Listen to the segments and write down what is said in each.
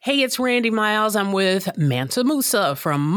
Hey, it's Randy Miles. I'm with Mansa Musa from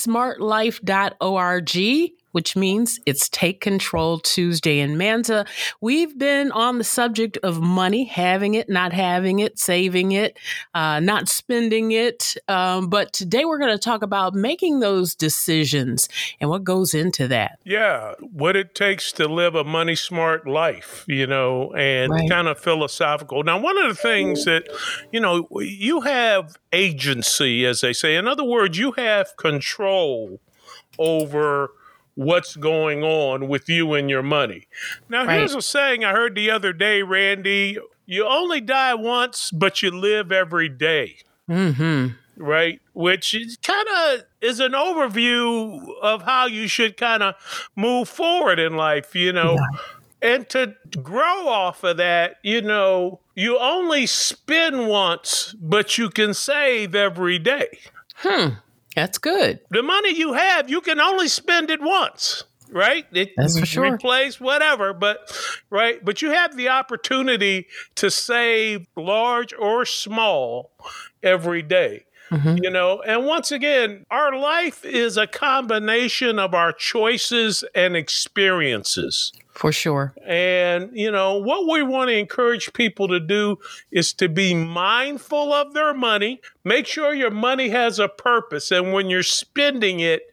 MoneySmartLife.org, which means it's Take Control Tuesday. And Mansa, we've been on the subject of money, having it, not having it, saving it, not spending it. But today we're going to talk about making those decisions and what goes into that. Yeah, what it takes to live a money smart life, and kind of philosophical. Now, one of the things that, you have agency, as they say. In other words, you have control over what's going on with you and your money. Now, here's a saying I heard the other day, Randy. You only die once, but you live every day. Mm-hmm. Right? Which kind of is an overview of how you should kind of move forward in life, Yeah. And to grow off of that, you only spend once, but you can save every day. That's good. The money you have, you can only spend it once, right? That's for sure. Replace whatever, but you have the opportunity to save large or small every day. Mm-hmm. And once again, our life is a combination of our choices and experiences. For sure. And, what we want to encourage people to do is to be mindful of their money. Make sure your money has a purpose. And when you're spending it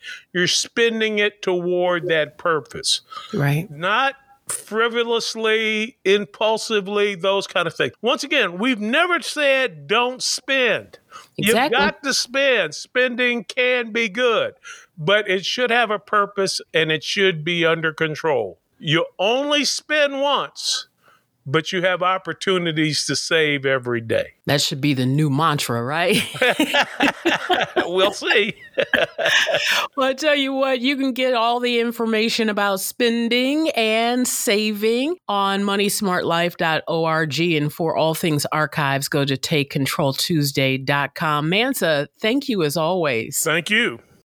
toward that purpose. Right. Not frivolously, impulsively, those kind of things. Once again, we've never said don't spend. Exactly. You've got to spend. Spending can be good, but it should have a purpose and it should be under control. You only spend once, but you have opportunities to save every day. That should be the new mantra, right? We'll see. Well, I tell you what, you can get all the information about spending and saving on MoneySmartLife.org. And for all things archives, go to TakeControlTuesday.com. Mansa, thank you as always. Thank you.